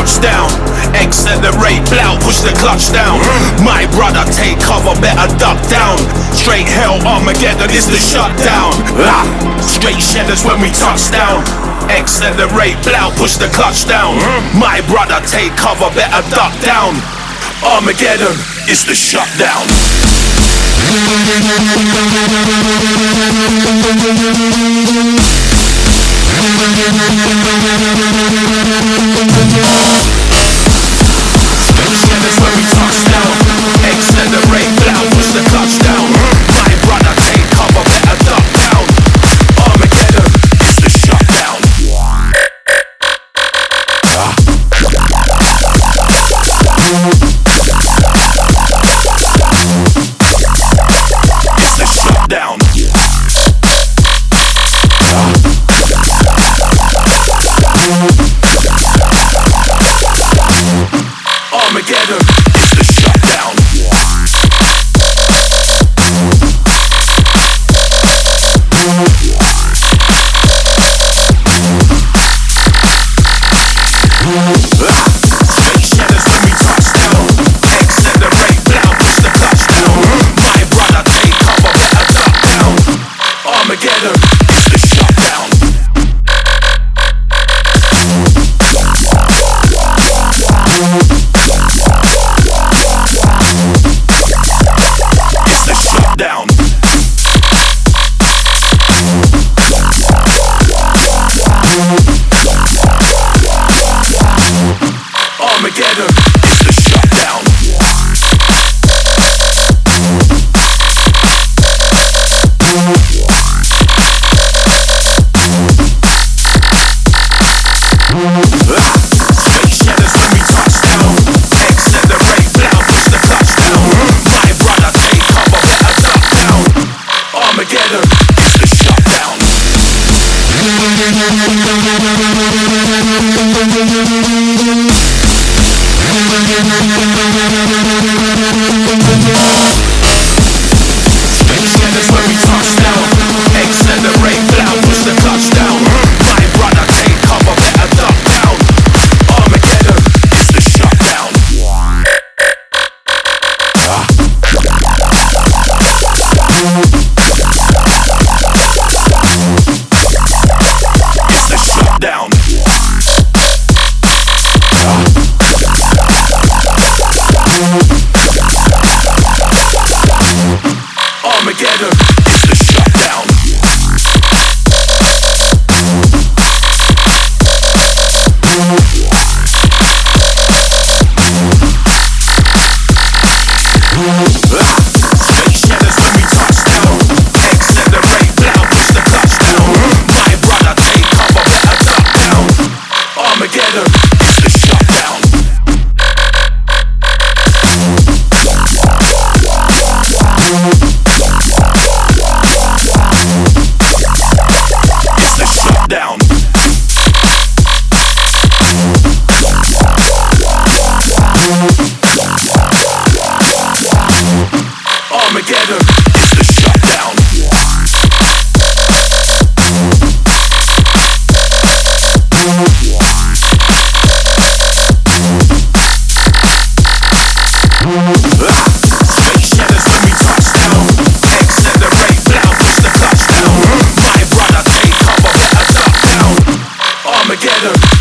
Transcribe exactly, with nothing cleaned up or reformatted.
touchdown. Accelerate, blow, push the clutch down. My brother, take cover, better duck down. Straight hell, Armageddon is the shutdown. Ah, straight shedders when we touch down. Accelerate, blow, push the clutch down. My brother, take cover, better duck down. Armageddon is the shutdown. That's when we touch down. Accelerate, blow, push the clutch down. My brother, take cover, better duck down. Armageddon is the shutdown. It's the shutdown. Armageddon is the shutdown. Straight shatters when we touch down. Accelerate, blow, push the clutch down. My brother, take cover, better duck down. Armageddon is the shutdown. It's the shutdown. Armageddon is the shutdown. Straight shatters when we touch down. Accelerate, blow, push the clutch down. My brother, take cover, better duck down. Armageddon is the shutdown. Straight shatters when we touch down. Accelerate, blow, push the clutch down. My brother, take cover, better duck down. Armageddon is the shutdown. It's the shutdown. Armageddon is the shutdown. Straight shatters when we touch down. Accelerate, blow, push the clutch down. My brother, take cover, better duck down. Armageddon is the shutdown. It's the shutdown. Armageddon is the shutdown. Straight shatters when we touch down. Accelerate, blow, push the clutch down. My brother, take cover, better duck down. Armageddon